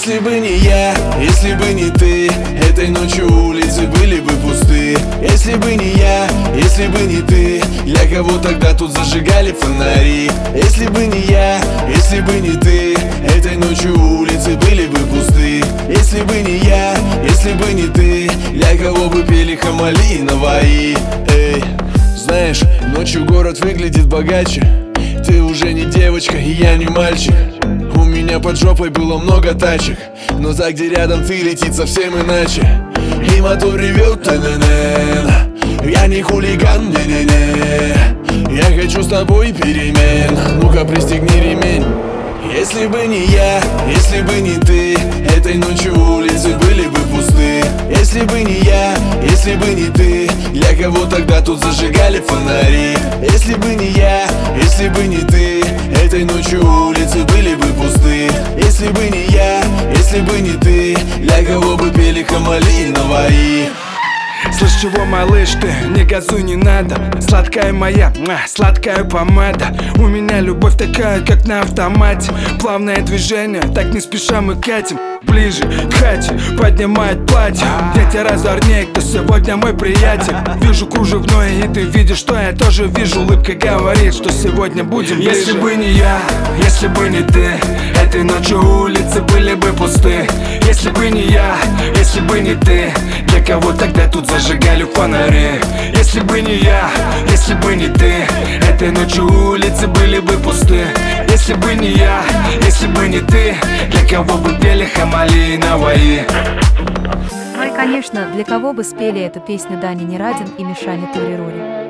Если бы не я, если бы не ты, этой ночью улицы были бы пусты. Если бы не я, если бы не ты, для кого тогда тут зажигали фонари? Если бы не я, если бы не ты, этой ночью улицы были бы пусты. Если бы не я, если бы не ты, для кого бы пели Хамали и Наваи? Эй, знаешь, ночью город выглядит богаче. Ты уже не девочка, и я не мальчик. У меня под жопой было много тачек, но та, где рядом ты, летит совсем иначе. И мотор ревет, та-на-на. Я не хулиган, не-не-не. Я хочу с тобой перемен. Ну-ка, пристегни ремень. Если бы не я, если бы не ты, этой ночью улицы были бы пусты. Если бы не я, если бы не ты, для кого тогда тут зажигали фонари? Если бы не я, если бы не ты, этой ночью улицы были бы пусты. Если бы не я, если бы не ты, для кого бы пели Хамали и Наваи? Слышь, чего, малыш, ты, не газуй, не надо. Сладкая моя, сладкая помада. У меня любовь такая, как на автомате. Плавное движение, так не спеша мы катим ближе к хате, поднимает платье. Я тебя разорней, кто сегодня мой приятель. Вижу кружевное, и ты видишь, что я тоже вижу. Улыбка говорит, что сегодня будем ближе. Если бы не я, если бы не ты, этой ночью улицы были бы пусты. Если бы не я, если бы не ты, для кого тогда тут зажигали фонари? Если бы не я, если бы не ты, этой ночью улицы были бы пусты. Если бы не я, если бы не ты, для кого бы пели Хамали и Наваи? Ну и конечно, для кого бы спели эту песню Даня Нерадин и Мишаня Турирури.